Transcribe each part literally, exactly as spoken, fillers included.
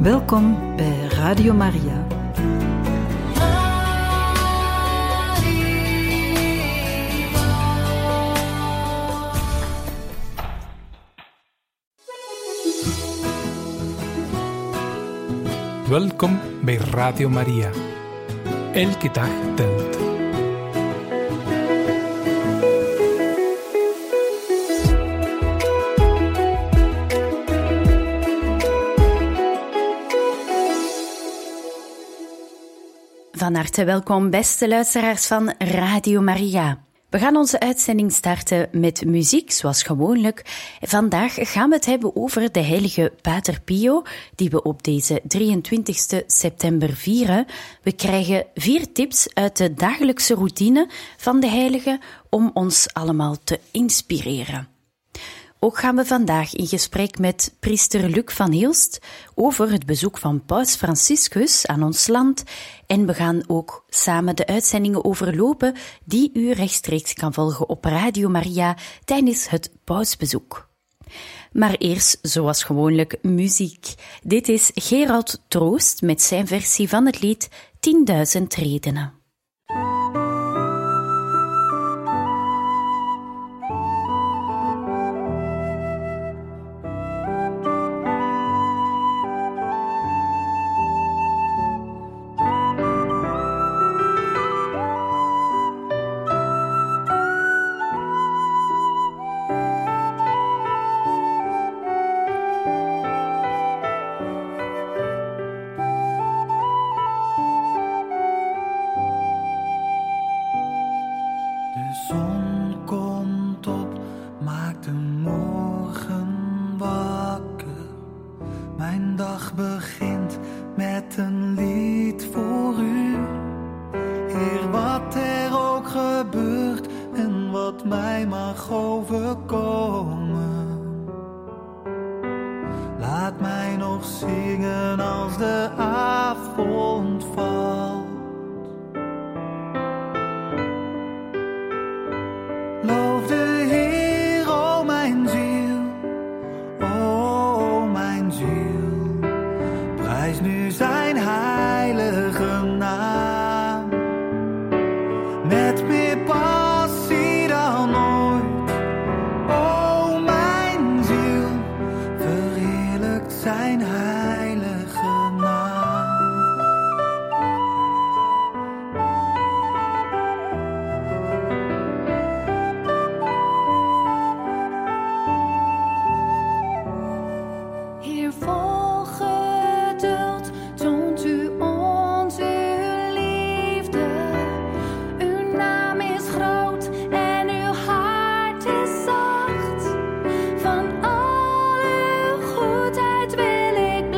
Welkom bij Radio Maria. Welkom bij Radio Maria. Elke dag telt. Van harte welkom, beste luisteraars van Radio Maria. We gaan onze uitzending starten met muziek, zoals gewoonlijk. Vandaag gaan we het hebben over de heilige Pater Pio, die we op deze drieëntwintigste september vieren. We krijgen vier tips uit de dagelijkse routine van de heilige om ons allemaal te inspireren. Ook gaan we vandaag in gesprek met priester Luc van Hilst over het bezoek van Paus Franciscus aan ons land. En we gaan ook samen de uitzendingen overlopen die u rechtstreeks kan volgen op Radio Maria tijdens het pausbezoek. Maar eerst, zoals gewoonlijk, muziek. Dit is Gerald Troost met zijn versie van het lied tienduizend redenen. Van al uw goedheid wil ik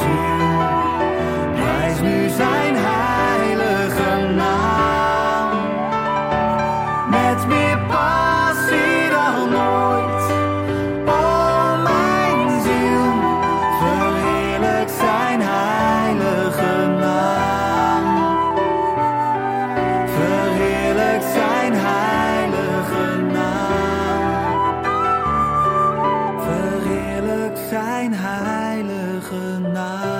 ziel. Prijs nu zijn heilige naam. Met meer passie dan ooit. O mijn ziel, verheerlijk zijn heilige naam. Verheerlijk zijn heilige naam. Verheerlijk zijn heilige naam.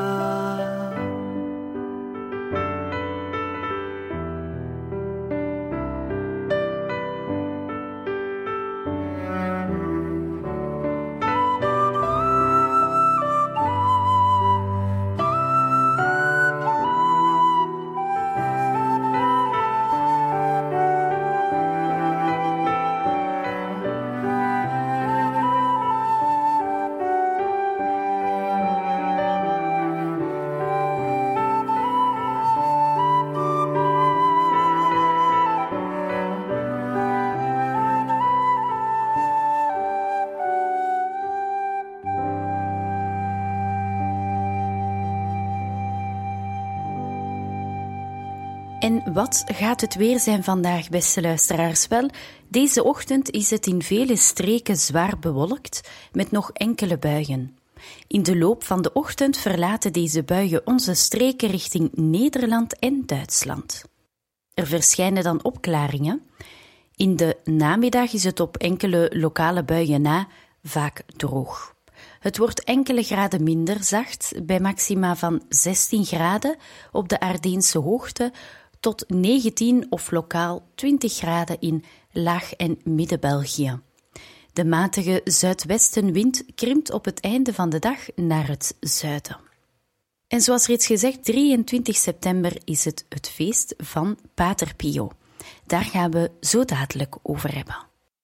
En wat gaat het weer zijn vandaag, beste luisteraars? Wel, deze ochtend is het in vele streken zwaar bewolkt, met nog enkele buien. In de loop van de ochtend verlaten deze buien onze streken richting Nederland en Duitsland. Er verschijnen dan opklaringen. In de namiddag is het op enkele lokale buien na vaak droog. Het wordt enkele graden minder zacht, bij maxima van zestien graden op de Ardeense hoogte, tot negentien of lokaal twintig graden in Laag- en Midden-België. De matige zuidwestenwind krimpt op het einde van de dag naar het zuiden. En zoals reeds gezegd, drieëntwintig september is het het feest van Pater Pio. Daar gaan we zo dadelijk over hebben.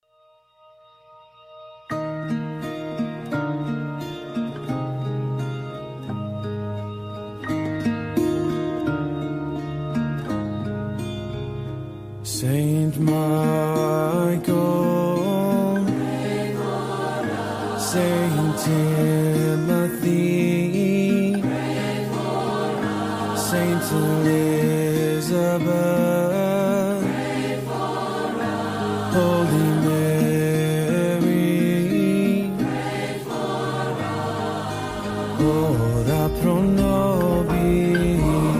Saint Michael, Saint Timothy, Saint Elizabeth, Holy Mary, ora pro nobis.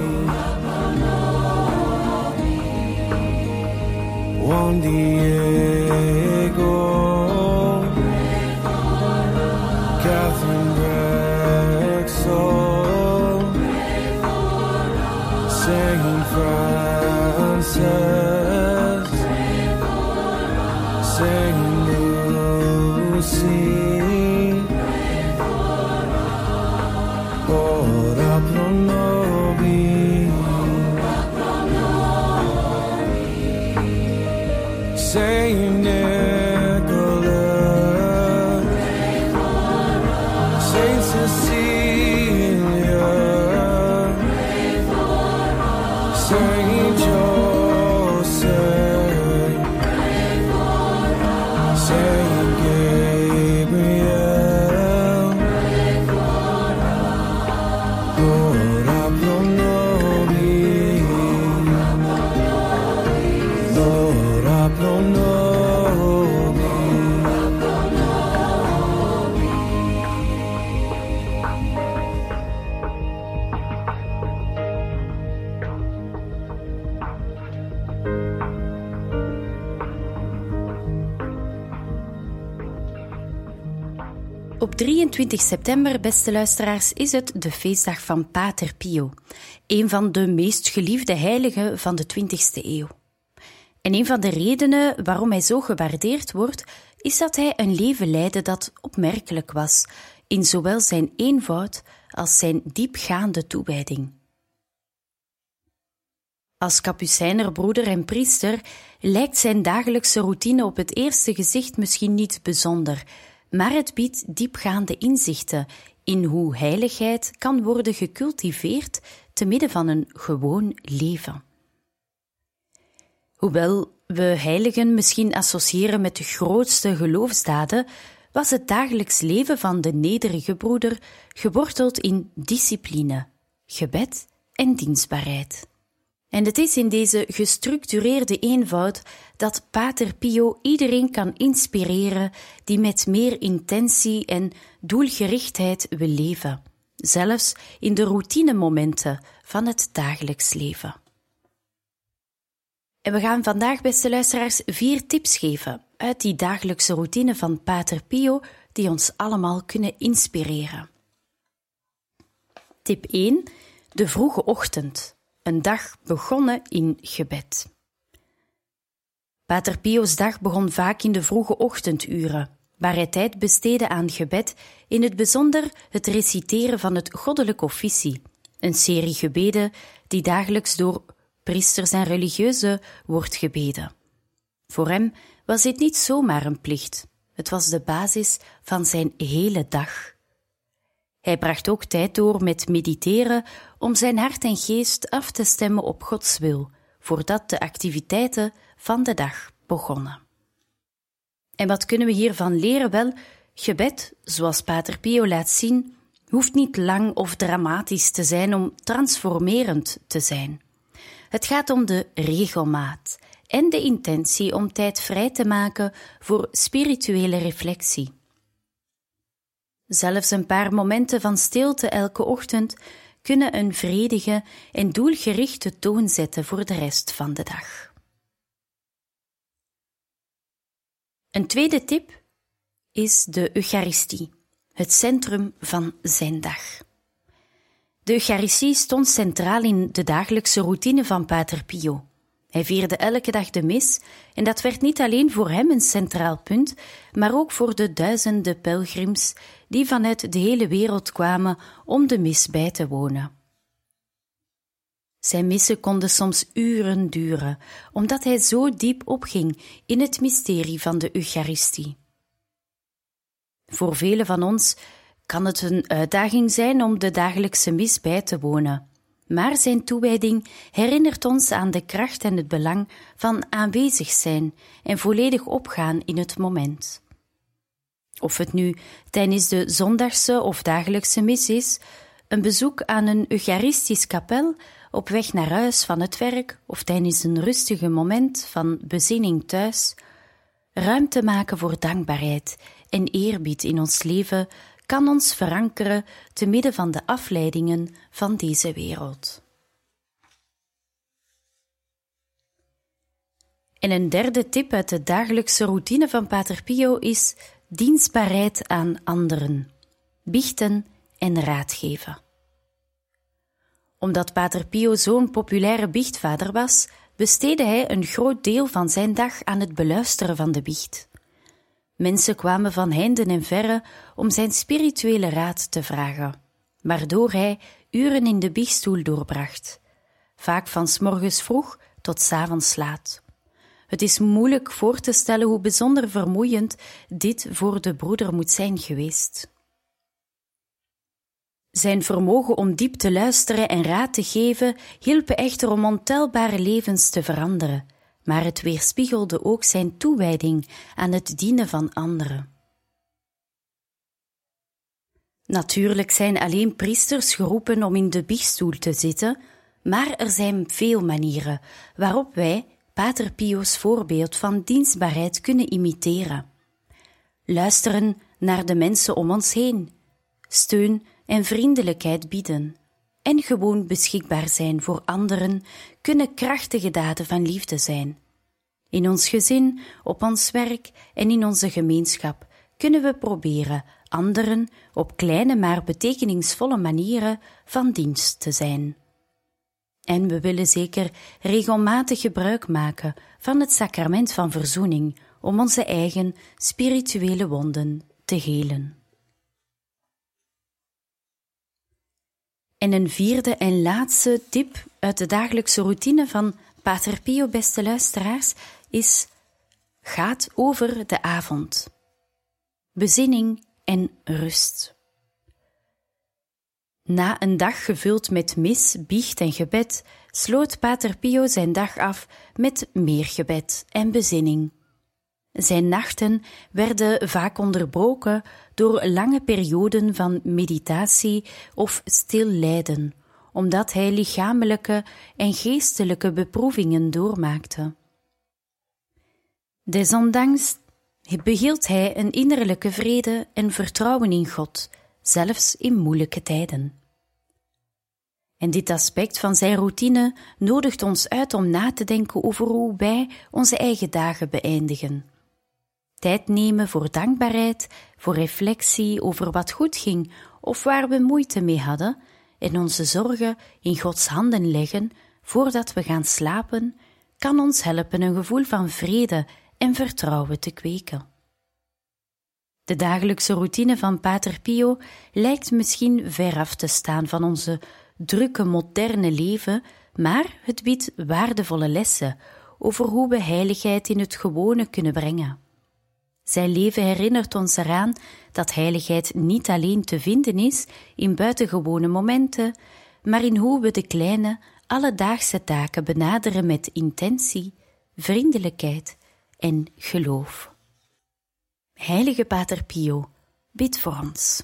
Juan Diego, Catherine Drexel, Saint Francis, Saint Lucy, ora pro nobis. Saint Nicholas, Saint Cecilia, Saint Joseph, Saint Gabriel, ora pro nobis, ora pro nobis. Op drieëntwintig september, beste luisteraars, is het de feestdag van Pater Pio, een van de meest geliefde heiligen van de twintigste eeuw. En een van de redenen waarom hij zo gewaardeerd wordt, is dat hij een leven leidde dat opmerkelijk was, in zowel zijn eenvoud als zijn diepgaande toewijding. Als kapucijnerbroeder en priester lijkt zijn dagelijkse routine op het eerste gezicht misschien niet bijzonder, maar het biedt diepgaande inzichten in hoe heiligheid kan worden gecultiveerd te midden van een gewoon leven. Hoewel we heiligen misschien associëren met de grootste geloofsdaden, was het dagelijks leven van de nederige broeder geworteld in discipline, gebed en dienstbaarheid. En het is in deze gestructureerde eenvoud dat Pater Pio iedereen kan inspireren die met meer intentie en doelgerichtheid wil leven, zelfs in de routinemomenten van het dagelijks leven. En we gaan vandaag, beste luisteraars, vier tips geven uit die dagelijkse routine van Pater Pio die ons allemaal kunnen inspireren. Tip één. De vroege ochtend. Een dag begonnen in gebed. Pater Pio's dag begon vaak in de vroege ochtenduren, waar hij tijd besteedde aan gebed, in het bijzonder het reciteren van het goddelijk officie, een serie gebeden die dagelijks door priesters en religieuzen wordt gebeden. Voor hem was dit niet zomaar een plicht, het was de basis van zijn hele dag. Hij bracht ook tijd door met mediteren om zijn hart en geest af te stemmen op Gods wil, voordat de activiteiten van de dag begonnen. En wat kunnen we hiervan leren? Wel, gebed, zoals Pater Pio laat zien, hoeft niet lang of dramatisch te zijn om transformerend te zijn. Het gaat om de regelmaat en de intentie om tijd vrij te maken voor spirituele reflectie. Zelfs een paar momenten van stilte elke ochtend kunnen een vredige en doelgerichte toon zetten voor de rest van de dag. Een tweede tip is de Eucharistie, het centrum van zijn dag. De Eucharistie stond centraal in de dagelijkse routine van Pater Pio. Hij vierde elke dag de mis en dat werd niet alleen voor hem een centraal punt, maar ook voor de duizenden pelgrims die vanuit de hele wereld kwamen om de mis bij te wonen. Zijn missen konden soms uren duren, omdat hij zo diep opging in het mysterie van de Eucharistie. Voor velen van ons kan het een uitdaging zijn om de dagelijkse mis bij te wonen, maar zijn toewijding herinnert ons aan de kracht en het belang van aanwezig zijn en volledig opgaan in het moment. Of het nu tijdens de zondagse of dagelijkse mis is, een bezoek aan een Eucharistisch kapel op weg naar huis van het werk of tijdens een rustige moment van bezinning thuis, ruimte maken voor dankbaarheid en eerbied in ons leven kan ons verankeren te midden van de afleidingen van deze wereld. En een derde tip uit de dagelijkse routine van Pater Pio is dienstbaarheid aan anderen, biechten en raad geven. Omdat Pater Pio zo'n populaire biechtvader was, besteedde hij een groot deel van zijn dag aan het beluisteren van de biecht. Mensen kwamen van heinde en verre om zijn spirituele raad te vragen, waardoor hij uren in de biechtstoel doorbracht, vaak van 's morgens vroeg tot 's avonds laat. Het is moeilijk voor te stellen hoe bijzonder vermoeiend dit voor de broeder moet zijn geweest. Zijn vermogen om diep te luisteren en raad te geven hielp echter om ontelbare levens te veranderen, maar het weerspiegelde ook zijn toewijding aan het dienen van anderen. Natuurlijk zijn alleen priesters geroepen om in de biechtstoel te zitten, maar er zijn veel manieren waarop wij Pater Pio's voorbeeld van dienstbaarheid kunnen imiteren. Luisteren naar de mensen om ons heen, steun en vriendelijkheid bieden en gewoon beschikbaar zijn voor anderen kunnen krachtige daden van liefde zijn. In ons gezin, op ons werk en in onze gemeenschap kunnen we proberen anderen op kleine maar betekenisvolle manieren van dienst te zijn. En we willen zeker regelmatig gebruik maken van het sacrament van verzoening om onze eigen spirituele wonden te helen. En een vierde en laatste tip uit de dagelijkse routine van Pater Pio, beste luisteraars, is: gaat over de avond. Bezinning en rust. Na een dag gevuld met mis, biecht en gebed, sloot Pater Pio zijn dag af met meer gebed en bezinning. Zijn nachten werden vaak onderbroken door lange perioden van meditatie of stil lijden, omdat hij lichamelijke en geestelijke beproevingen doormaakte. Desondanks behield hij een innerlijke vrede en vertrouwen in God, zelfs in moeilijke tijden. En dit aspect van zijn routine nodigt ons uit om na te denken over hoe wij onze eigen dagen beëindigen. Tijd nemen voor dankbaarheid, voor reflectie over wat goed ging of waar we moeite mee hadden, en onze zorgen in Gods handen leggen voordat we gaan slapen, kan ons helpen een gevoel van vrede en vertrouwen te kweken. De dagelijkse routine van Pater Pio lijkt misschien veraf te staan van onze drukke moderne leven, maar het biedt waardevolle lessen over hoe we heiligheid in het gewone kunnen brengen. Zijn leven herinnert ons eraan dat heiligheid niet alleen te vinden is in buitengewone momenten, maar in hoe we de kleine, alledaagse taken benaderen met intentie, vriendelijkheid en geloof. Heilige Pater Pio, bid voor ons.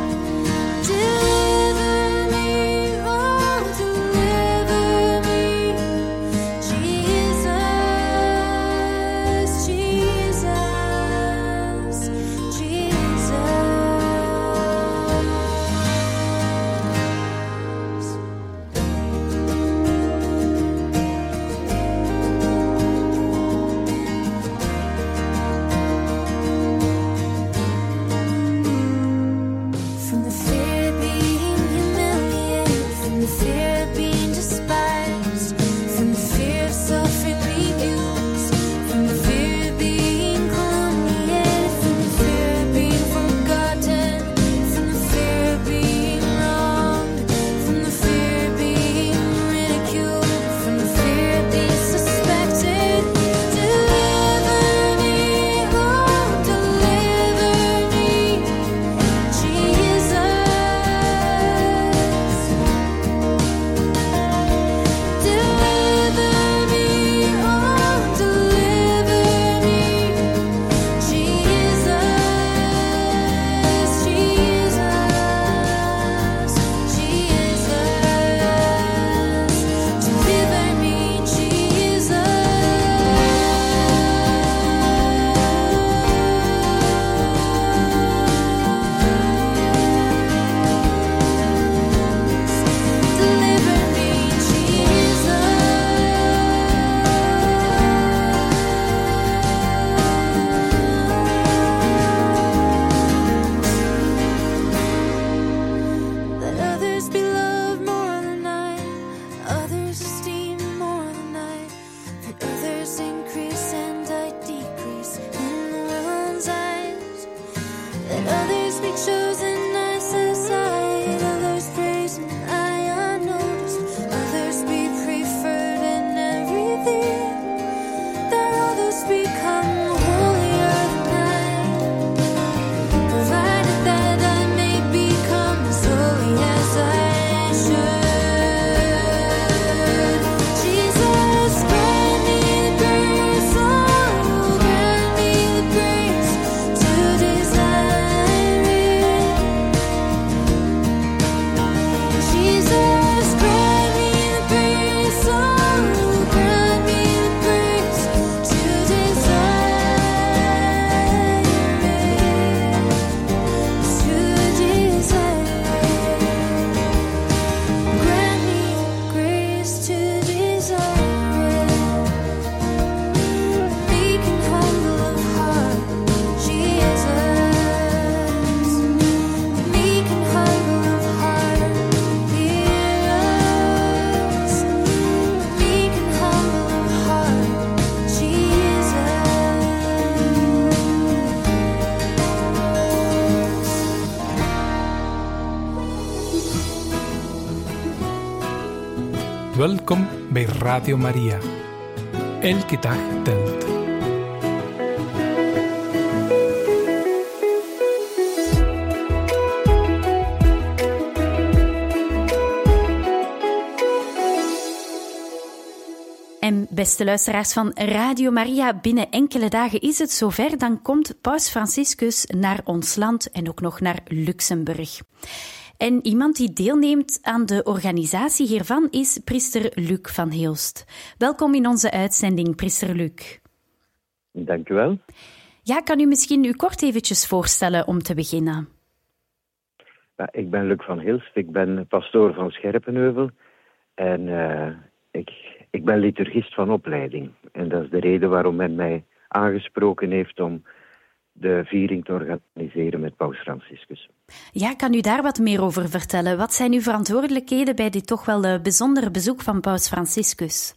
Deliver me, oh, deliver me. Welkom bij Radio Maria. Elke dag telt. En beste luisteraars van Radio Maria, binnen enkele dagen is het zover. Dan komt Paus Franciscus naar ons land en ook nog naar Luxemburg. En iemand die deelneemt aan de organisatie hiervan is priester Luc van Heelst. Welkom in onze uitzending, priester Luc. Dank u wel. Ja, kan u misschien u kort eventjes voorstellen om te beginnen? Ja, ik ben Luc van Heelst, ik ben pastoor van Scherpenheuvel en uh, ik, ik ben liturgist van opleiding. En dat is de reden waarom men mij aangesproken heeft om de viering te organiseren met Paus Franciscus. Ja, kan u daar wat meer over vertellen? Wat zijn uw verantwoordelijkheden bij dit toch wel uh, bijzondere bezoek van Paus Franciscus?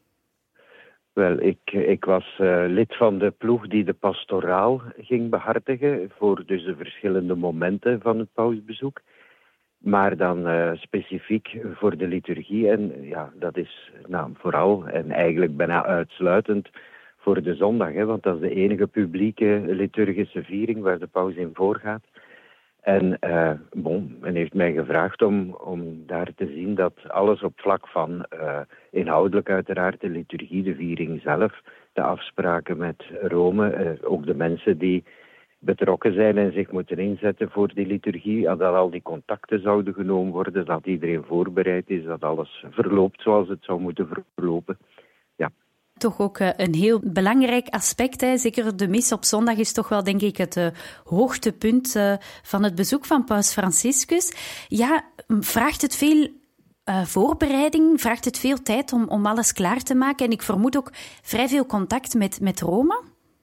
Wel, ik, ik was uh, lid van de ploeg die de pastoraal ging behartigen voor dus de verschillende momenten van het pausbezoek. Maar dan uh, specifiek voor de liturgie. En ja, dat is nou, vooral en eigenlijk bijna uitsluitend voor de zondag, hè, want dat is de enige publieke liturgische viering waar de paus in voorgaat. En uh, bon, men heeft mij gevraagd om, om daar te zien dat alles op vlak van uh, inhoudelijk uiteraard de liturgie, de viering zelf, de afspraken met Rome, uh, ook de mensen die betrokken zijn en zich moeten inzetten voor die liturgie, dat al die contacten zouden genomen worden, dat iedereen voorbereid is, dat alles verloopt zoals het zou moeten verlopen. Ja. Toch ook een heel belangrijk aspect. Hè. Zeker de mis op zondag is toch wel, denk ik, het uh, hoogtepunt uh, van het bezoek van Paus Franciscus. Ja, vraagt het veel uh, voorbereiding? Vraagt het veel tijd om, om alles klaar te maken? En ik vermoed ook vrij veel contact met, met Rome?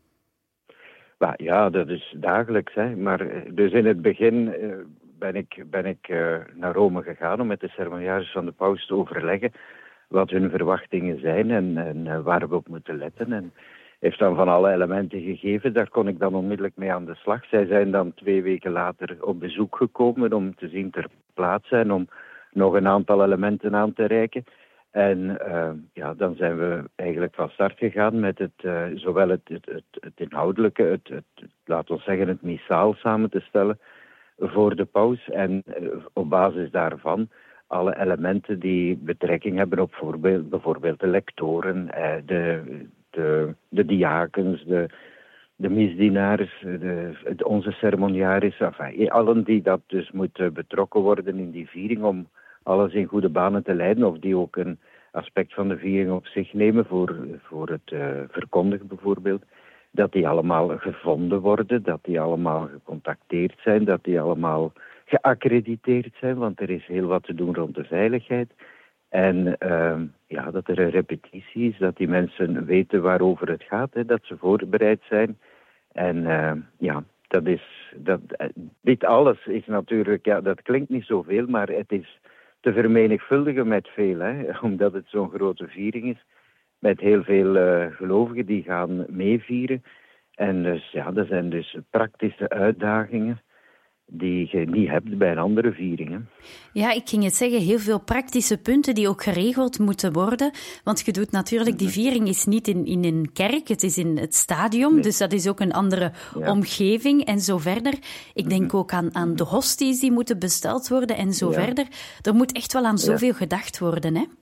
Ja, dat is dagelijks. Hè. Maar dus in het begin uh, ben ik, ben ik uh, naar Rome gegaan om met de ceremoniaris van de paus te overleggen wat hun verwachtingen zijn en, en uh, waar we op moeten letten. En heeft dan van alle elementen gegeven. Daar kon ik dan onmiddellijk mee aan de slag. Zij zijn dan twee weken later op bezoek gekomen om te zien ter plaatse en om nog een aantal elementen aan te reiken. En uh, ja, dan zijn we eigenlijk van start gegaan met het, uh, zowel het, het, het, het inhoudelijke, het, het, het, laten we zeggen het missaal samen te stellen voor de paus. En uh, op basis daarvan alle elementen die betrekking hebben op voorbeeld, bijvoorbeeld de lectoren, uh, de, de, de diakens, de, de misdienaars, de, de, onze ceremoniarissen, enfin, allen die dat dus moeten betrokken worden in die viering om alles in goede banen te leiden, of die ook een aspect van de viering op zich nemen voor, voor het uh, verkondigen bijvoorbeeld, dat die allemaal gevonden worden, dat die allemaal gecontacteerd zijn, dat die allemaal geaccrediteerd zijn, want er is heel wat te doen rond de veiligheid. En uh, ja, dat er een repetitie is, dat die mensen weten waarover het gaat, hè, dat ze voorbereid zijn. En uh, ja, dat is, dat, dit alles is natuurlijk, ja, dat klinkt niet zoveel, maar het is te vermenigvuldigen met veel, hè, omdat het zo'n grote viering is, met heel veel uh, gelovigen die gaan meevieren. En dus, ja, dat zijn dus praktische uitdagingen die je niet hebt bij een andere viering. Hè. Ja, ik ging het zeggen, heel veel praktische punten die ook geregeld moeten worden. Want je doet natuurlijk, die viering is niet in, in een kerk, het is in het stadion. Nee. Dus dat is ook een andere ja. omgeving en zo verder. Ik denk mm-hmm. ook aan, aan de hosties die moeten besteld worden en zo ja. verder. Er moet echt wel aan zoveel ja. gedacht worden, hè?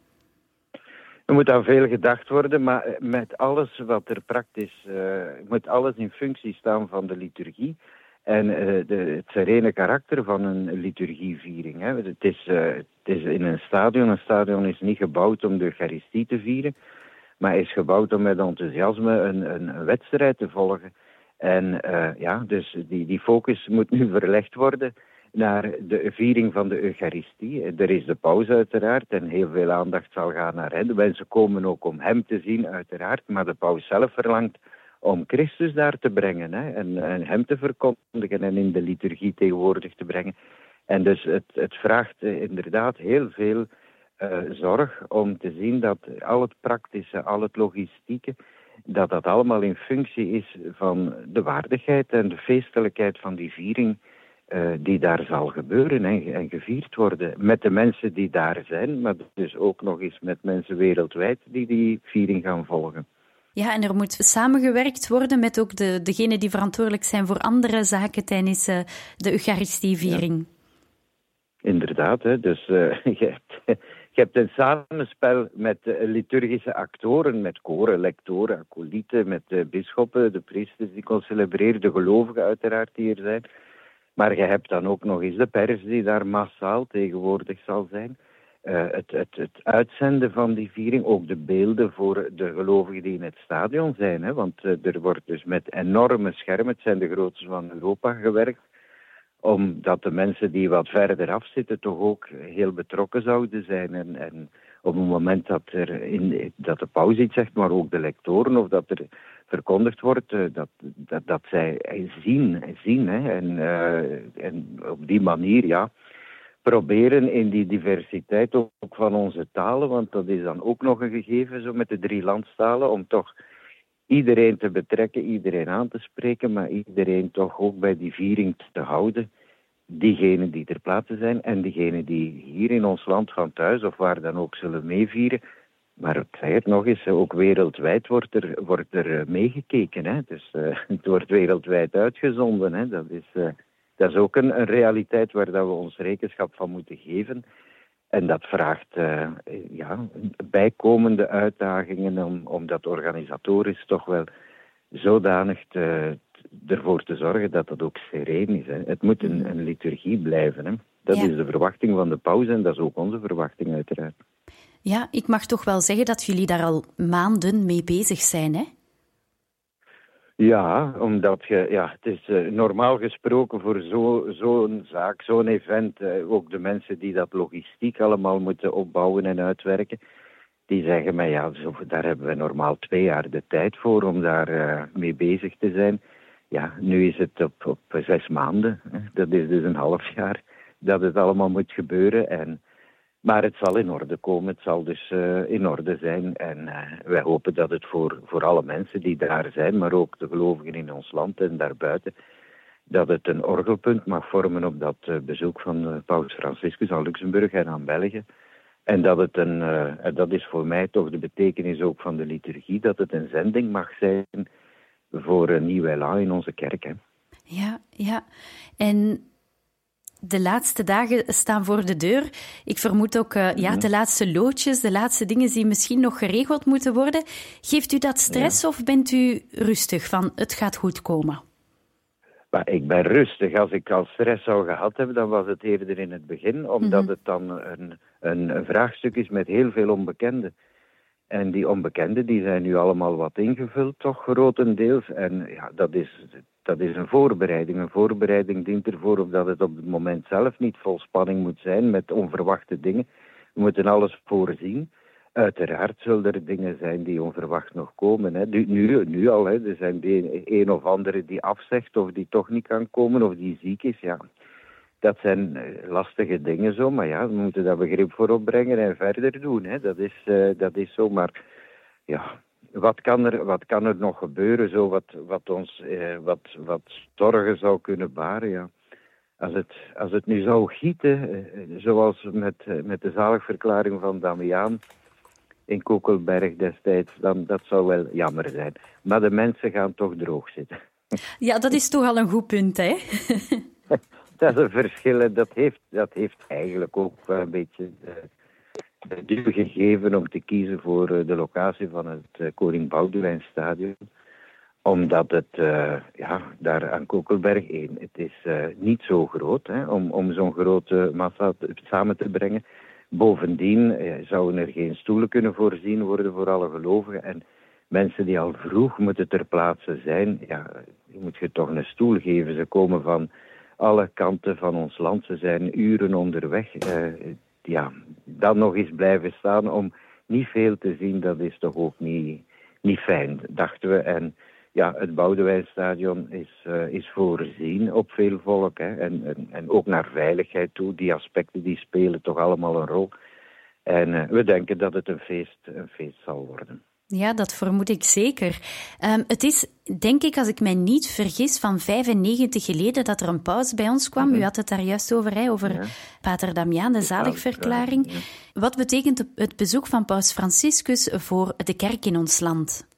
Er moet aan veel gedacht worden, maar met alles wat er praktisch... Uh, moet alles in functie staan van de liturgie en uh, de, het serene karakter van een liturgieviering. Hè. Het, is, uh, het is in een stadion. Een stadion is niet gebouwd om de Eucharistie te vieren, maar is gebouwd om met enthousiasme een, een, een wedstrijd te volgen. En uh, ja, dus die, die focus moet nu verlegd worden naar de viering van de Eucharistie. Er is de paus uiteraard en heel veel aandacht zal gaan naar hem. De mensen komen ook om hem te zien uiteraard, maar de paus zelf verlangt om Christus daar te brengen, hè, en, en hem te verkondigen en in de liturgie tegenwoordig te brengen. En dus het, het vraagt uh, inderdaad heel veel uh, zorg om te zien dat al het praktische, al het logistieke, dat dat allemaal in functie is van de waardigheid en de feestelijkheid van die viering uh, die daar zal gebeuren en, en gevierd worden. Met de mensen die daar zijn, maar dus ook nog eens met mensen wereldwijd die die viering gaan volgen. Ja, en er moet samengewerkt worden met ook de, degenen die verantwoordelijk zijn voor andere zaken tijdens uh, de Eucharistieviering. Ja. Inderdaad, hè. Dus uh, je, hebt, je hebt een samenspel met uh, liturgische actoren, met koren, lectoren, acolieten, met uh, bisschoppen, de priesters die concelebreren, de gelovigen uiteraard die er zijn. Maar je hebt dan ook nog eens de pers die daar massaal tegenwoordig zal zijn. Uh, het, het, het uitzenden van die viering, ook de beelden voor de gelovigen die in het stadion zijn. Hè? Want uh, er wordt dus met enorme schermen, het zijn de grootste van Europa, gewerkt. Omdat de mensen die wat verder af zitten toch ook heel betrokken zouden zijn. En, en op het moment dat, er in, dat de paus iets zegt, maar ook de lectoren, of dat er verkondigd wordt, uh, dat, dat, dat zij zien. zien hè? En, uh, en op die manier, ja... proberen in die diversiteit ook van onze talen, want dat is dan ook nog een gegeven zo met de drie landstalen, om toch iedereen te betrekken, iedereen aan te spreken, maar iedereen toch ook bij die viering te houden. Diegenen die ter plaatse zijn en diegenen die hier in ons land van thuis of waar dan ook zullen meevieren. Maar ik zeg het nog eens, ook wereldwijd wordt er, wordt er meegekeken. Hè? Dus uh, het wordt wereldwijd uitgezonden. Hè? Dat is... Uh, Dat is ook een, een realiteit waar dat we ons rekenschap van moeten geven. En dat vraagt uh, ja, bijkomende uitdagingen om, om dat organisatorisch toch wel zodanig te, ervoor te zorgen dat dat ook sereen is. Hè. Het moet een, een liturgie blijven. Hè. Dat ja. is de verwachting van de paus en dat is ook onze verwachting uiteraard. Ja, ik mag toch wel zeggen dat jullie daar al maanden mee bezig zijn, hè? Ja, omdat je, ja, het is uh, normaal gesproken voor zo, zo'n zaak, zo'n event, uh, ook de mensen die dat logistiek allemaal moeten opbouwen en uitwerken, die zeggen mij, ja, zo, daar hebben we normaal twee jaar de tijd voor om daar uh, mee bezig te zijn. Ja, nu is het op, op zes maanden, hè. Dat is dus een half jaar dat het allemaal moet gebeuren. En, maar het zal in orde komen, het zal dus uh, in orde zijn. En uh, wij hopen dat het voor, voor alle mensen die daar zijn, maar ook de gelovigen in ons land en daarbuiten, dat het een orgelpunt mag vormen op dat uh, bezoek van uh, Paus Franciscus aan Luxemburg en aan België. En dat het een, uh, dat is voor mij toch de betekenis ook van de liturgie, dat het een zending mag zijn voor een nieuw elan in onze kerk. Hè. Ja, ja. En de laatste dagen staan voor de deur. Ik vermoed ook uh, ja, de laatste loodjes, de laatste dingen die misschien nog geregeld moeten worden. Geeft u dat stress ja. of bent u rustig van het gaat goed komen? Maar ik ben rustig. Als ik al stress zou gehad hebben, dan was het eerder in het begin, omdat mm-hmm. het dan een, een, een vraagstuk is met heel veel onbekenden. En die onbekenden die zijn nu allemaal wat ingevuld, toch grotendeels. En ja, dat is, dat is een voorbereiding. Een voorbereiding dient ervoor of dat het op het moment zelf niet vol spanning moet zijn met onverwachte dingen. We moeten alles voorzien. Uiteraard zullen er dingen zijn die onverwacht nog komen. Hè. Nu, nu al, hè. Er zijn de een of andere die afzegt of die toch niet kan komen of die ziek is. Ja. Dat zijn lastige dingen zo, maar ja, we moeten daar begrip voor opbrengen en verder doen. Hè. Dat is, uh, dat is zo, maar ja, wat kan er, wat kan er nog gebeuren, zo wat, wat ons uh, wat, wat zorgen zou kunnen baren, ja. Als het, als het nu zou gieten, uh, zoals met, uh, met de zaligverklaring van Damiaan in Kokelberg destijds, dan dat zou wel jammer zijn. Maar de mensen gaan toch droog zitten. Ja, dat is toch al een goed punt, hè? Dat is een verschil. Dat heeft, dat heeft eigenlijk ook een beetje de, de duw gegeven om te kiezen voor de locatie van het Koning Boudewijn Stadion. Omdat het, uh, ja, daar aan Kokelberg één, het is uh, niet zo groot hè, om, om zo'n grote massa te, samen te brengen. Bovendien uh, zouden er geen stoelen kunnen voorzien worden voor alle gelovigen. En mensen die al vroeg moeten ter plaatse zijn, ja, die moet je toch een stoel geven. Ze komen van alle kanten van ons land. Ze zijn uren onderweg. Uh, ja, dan nog eens blijven staan om niet veel te zien, dat is toch ook niet, niet fijn, dachten we. En ja, het Boudewijnstadion is, uh, is voorzien op veel volk. Hè. En, en, en ook naar veiligheid toe. Die aspecten die spelen toch allemaal een rol. En uh, we denken dat het een feest, een feest zal worden. Ja, dat vermoed ik zeker. Um, het is, denk ik, als ik mij niet vergis, van vijfennegentig geleden dat er een paus bij ons kwam. Mm-hmm. U had het daar juist over, hè, over ja. Pater Damiaan, de zaligverklaring. Ja. Wat betekent het bezoek van paus Franciscus voor de kerk in ons land?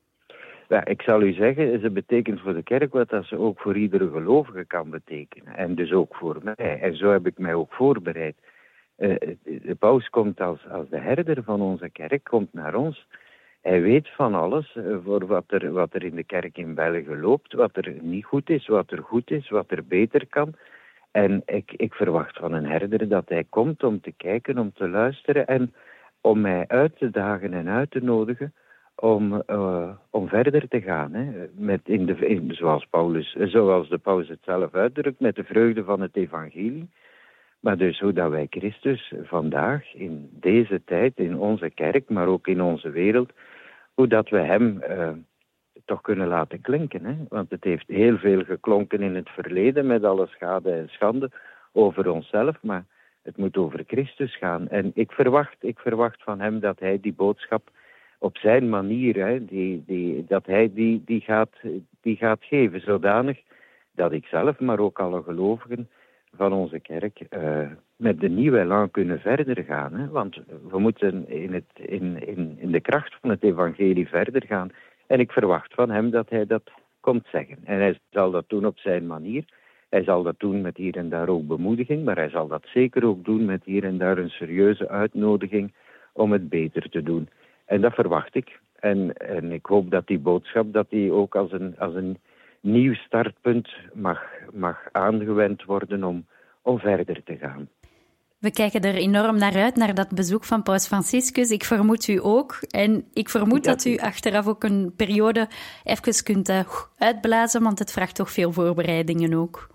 Ja, ik zal u zeggen, ze betekent voor de kerk wat dat ze ook voor iedere gelovige kan betekenen. En dus ook voor mij. En zo heb ik mij ook voorbereid. Uh, de paus komt als, als de herder van onze kerk, komt naar ons. Hij weet van alles uh, voor wat er, wat er in de kerk in België loopt, wat er niet goed is, wat er goed is, wat er beter kan. En ik, ik verwacht van een herder dat hij komt om te kijken, om te luisteren en om mij uit te dagen en uit te nodigen om, uh, om verder te gaan. Hè, met in de, in, zoals, Paulus, zoals de paus het zelf uitdrukt, met de vreugde van het evangelie. Maar dus hoe dat wij Christus vandaag, in deze tijd, in onze kerk, maar ook in onze wereld, hoe dat we hem uh, toch kunnen laten klinken. Hè? Want het heeft heel veel geklonken in het verleden, met alle schade en schande over onszelf, maar het moet over Christus gaan. En ik verwacht, ik verwacht van hem dat hij die boodschap op zijn manier, hè, die, die, dat hij die, die, gaat, die gaat geven, zodanig dat ik zelf, maar ook alle gelovigen van onze kerk uh, met de nieuwe elan kunnen verder gaan. Hè? Want we moeten in, het, in, in, in de kracht van het evangelie verder gaan. En ik verwacht van hem dat hij dat komt zeggen. En hij zal dat doen op zijn manier. Hij zal dat doen met hier en daar ook bemoediging, maar hij zal dat zeker ook doen met hier en daar een serieuze uitnodiging om het beter te doen. En dat verwacht ik. En, en ik hoop dat die boodschap, dat die ook als een, als een nieuw startpunt mag, mag aangewend worden om, om verder te gaan. We kijken er enorm naar uit, naar dat bezoek van paus Franciscus. Ik vermoed u ook. En ik vermoed dat, dat u achteraf ook een periode even kunt uh, uitblazen, want het vraagt toch veel voorbereidingen ook.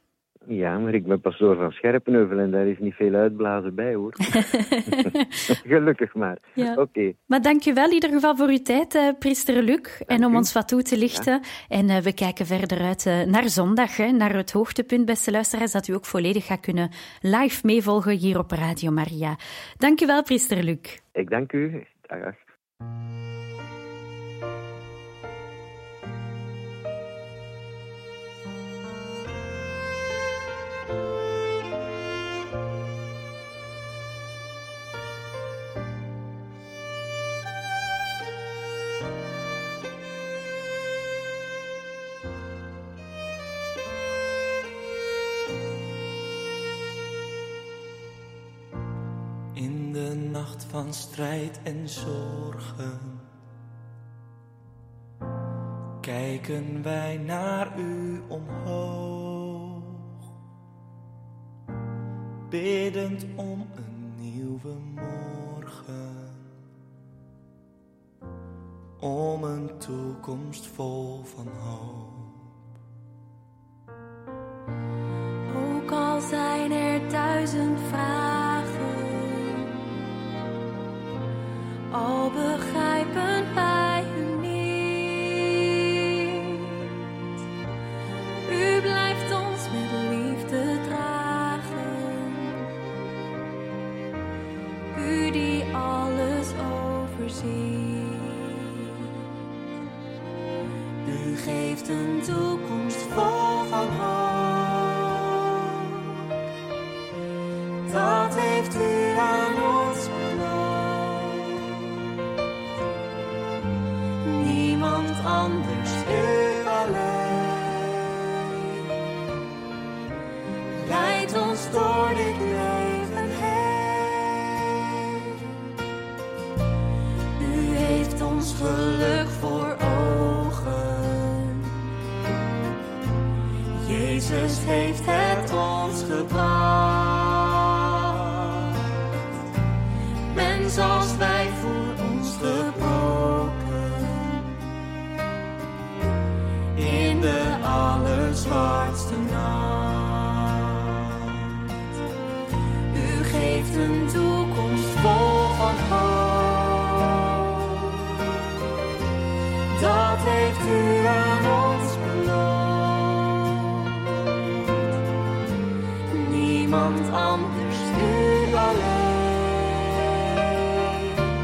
Ja, maar ik ben pastoor van Scherpenheuvel en daar is niet veel uitblazen bij, hoor. Gelukkig maar. Ja. Oké. Okay. Maar dank u wel in ieder geval voor uw tijd, uh, priester Luc, dank en om u. ons wat toe te lichten. Ja. En uh, we kijken verder uit uh, naar zondag, hè, naar het hoogtepunt, beste luisteraars, dat u ook volledig gaat kunnen live meevolgen hier op Radio Maria. Dank u wel, priester Luc. Ik dank u. Dag. In de nacht van strijd en zorgen kijken wij naar u omhoog, biddend om een nieuwe morgen, om een toekomst vol van hoop. Ook al zijn er duizend vragen, al begrijpen wij u niet, u blijft ons met liefde dragen, u die alles overziet. U geeft een toekomst vol van hoop, dat heeft u aan ons anders, u alleen. Leid ons door dit leven heen. U heeft ons geluk voor ogen. Jezus heeft het ons gebracht. Mens als wij voor ons gebroken. In de allerzwartste nacht. U geeft een toekomst vol van hoop. Dat heeft u aan ons beloofd. Niemand anders, u alleen.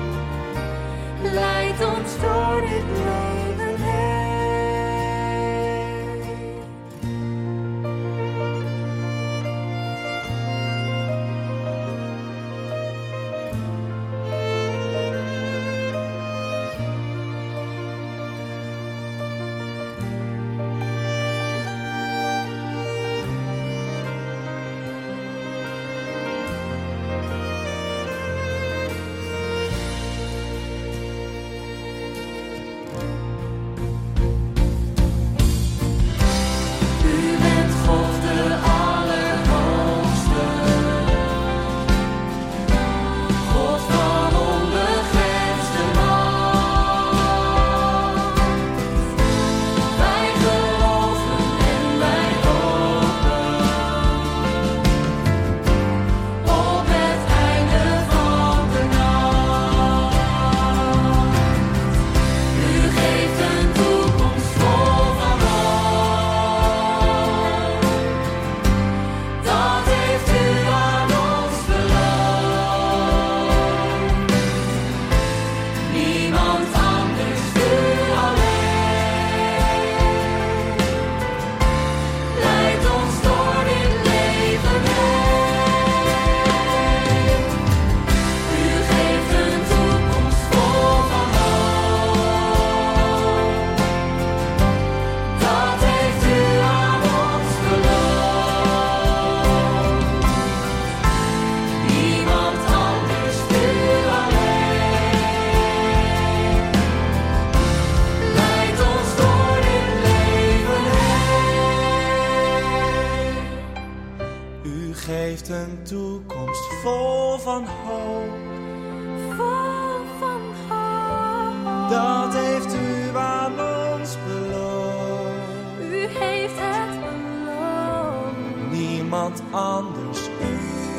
een toekomst vol van hoop. Vol van hoop. Dat heeft u aan ons beloofd. U heeft het beloofd. Niemand anders, u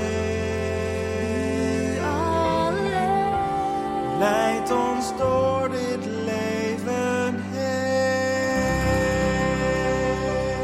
alleen. U alleen. Leidt ons door dit leven heen.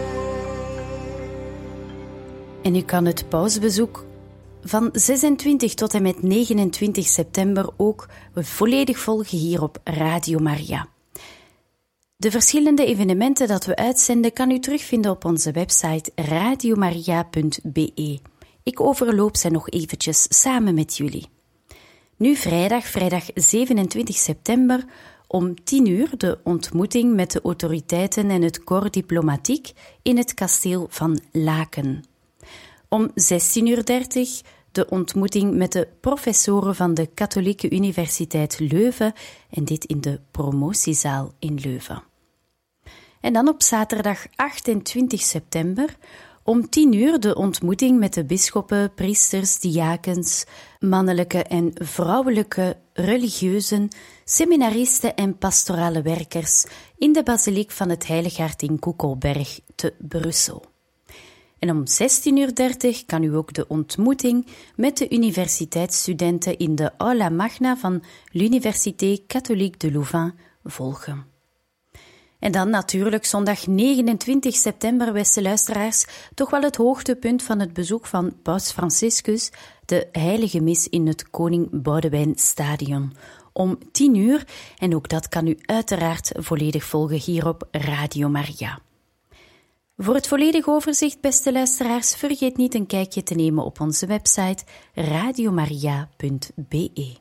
En u kan het pausbezoek van zesentwintig tot en met negenentwintig september ook volledig volgen hier op Radio Maria. De verschillende evenementen dat we uitzenden kan u terugvinden op onze website radiomaria punt be. Ik overloop ze nog eventjes samen met jullie. Nu vrijdag, vrijdag zevenentwintig september, om tien uur de ontmoeting met de autoriteiten en het corps diplomatiek in het kasteel van Laken. Om zestien uur dertig de ontmoeting met de professoren van de Katholieke Universiteit Leuven en dit in de promotiezaal in Leuven. En dan op zaterdag achtentwintig september om tien uur de ontmoeting met de bisschoppen, priesters, diakens, mannelijke en vrouwelijke religieuzen, seminaristen en pastorale werkers in de basiliek van het Heilig Hart in Koekelberg te Brussel. En om zestien uur dertig kan u ook de ontmoeting met de universiteitsstudenten in de Aula Magna van l'Université Catholique de Louvain volgen. En dan natuurlijk zondag negenentwintig september, beste luisteraars, toch wel het hoogtepunt van het bezoek van Paus Franciscus, de heilige mis in het Koning Boudewijn Stadion. Om tien uur, en ook dat kan u uiteraard volledig volgen hier op Radio Maria. Voor het volledige overzicht, beste luisteraars, vergeet niet een kijkje te nemen op onze website radiomaria punt be.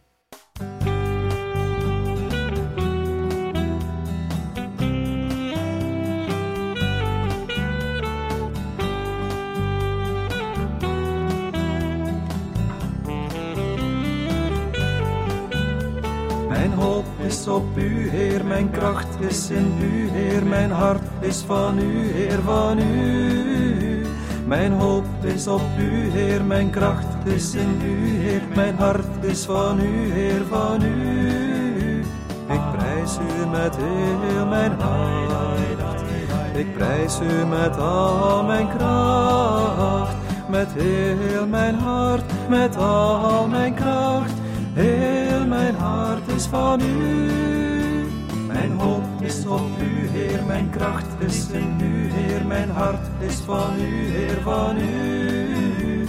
Mijn hoop is op u, Heer, mijn kracht is in u, Heer, mijn hart is van u, Heer, van u. Mijn hoop is op u, Heer, mijn kracht is in u, Heer, mijn hart is van u, Heer, van u. Ik prijs u met heel mijn hart, ik prijs u met al mijn kracht, met heel mijn hart, met al mijn kracht. Heel mijn hart is van u. Mijn hoop is op u, Heer, mijn kracht is in u, Heer, mijn hart is van u, Heer, van u.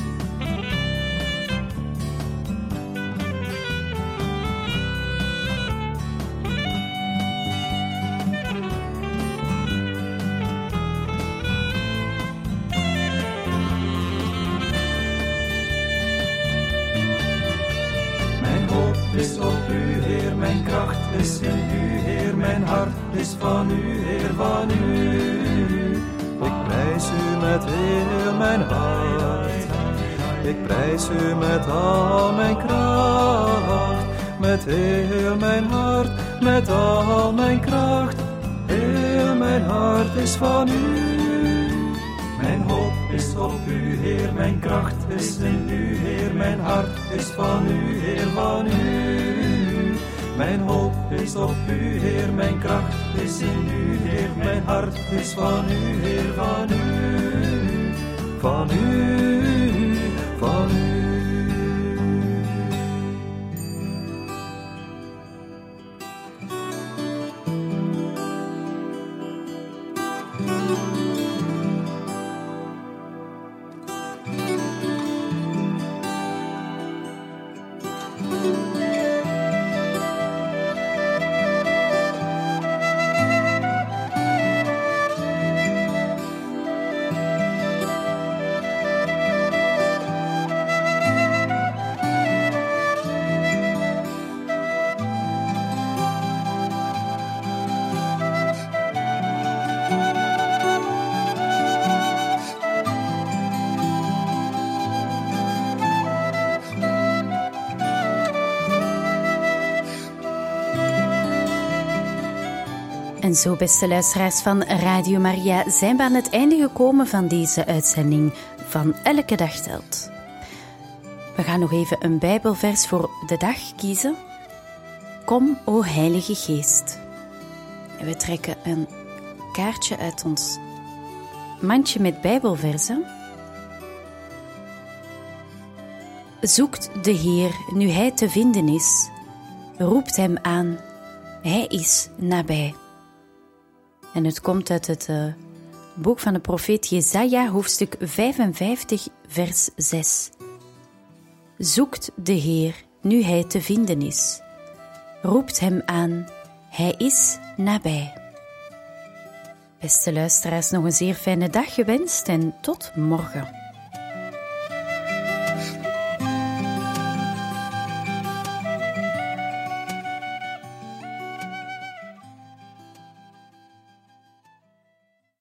Is op u, Heer, mijn kracht is in u, Heer, mijn hart is van u, Heer, van u. Ik prijs u met heel mijn hart, ik prijs u met al mijn kracht, met heel mijn hart, met al mijn kracht. Heel mijn hart is van u. Mijn hoop is op u, Heer, mijn kracht is in u, Heer, mijn hart is van u, Heer, van u. Mijn hoop is op u, Heer, mijn kracht is in u, Heer, mijn hart is van u, Heer, van u. Van u, van u. En zo, beste luisteraars van Radio Maria, zijn we aan het einde gekomen van deze uitzending van Elke Dag Telt. We gaan nog even een Bijbelvers voor de dag kiezen. Kom, o Heilige Geest. En we trekken een kaartje uit ons mandje met Bijbelversen. Zoekt de Heer nu Hij te vinden is. Roept Hem aan. Hij is nabij. En het komt uit het uh, boek van de profeet Jesaja, hoofdstuk vijfenvijftig, vers zes. Zoekt de Heer nu Hij te vinden is. Roept Hem aan. Hij is nabij. Beste luisteraars, nog een zeer fijne dag gewenst en tot morgen.